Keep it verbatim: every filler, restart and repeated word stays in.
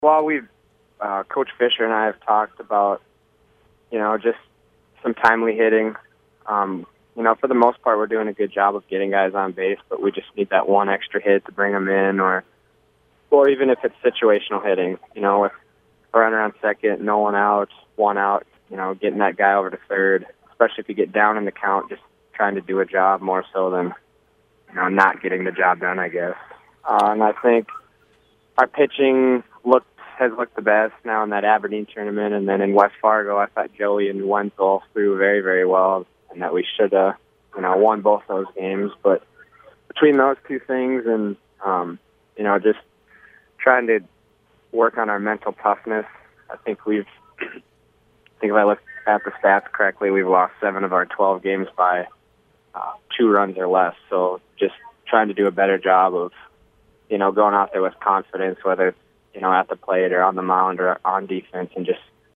Well, we've uh, Coach Fisher and I have talked about, you know, just some timely hitting. Um, you know, for the most part, we're doing a good job of getting guys on base, but we just need that one extra hit to bring them in, or, or even if it's situational hitting. You know, with a runner on second, no one out, one out. You know, getting that guy over to third, especially if you get down in the count, just trying to do a job more so than, you know, not getting the job done, I guess. Uh, and I think our pitching looked has looked the best now in that Aberdeen tournament, and then in West Fargo, I thought Joey and Wenzel threw very, very well, and that we should have, you know, won both those games. But between those two things and, um, you know, just trying to work on our mental toughness, I think we've, I think if I look at the stats correctly, we've lost seven of our twelve games by uh, two runs or less. So just trying to do a better job of, you know, going out there with confidence, whether it's, you know, at the plate or on the mound or on defense, and just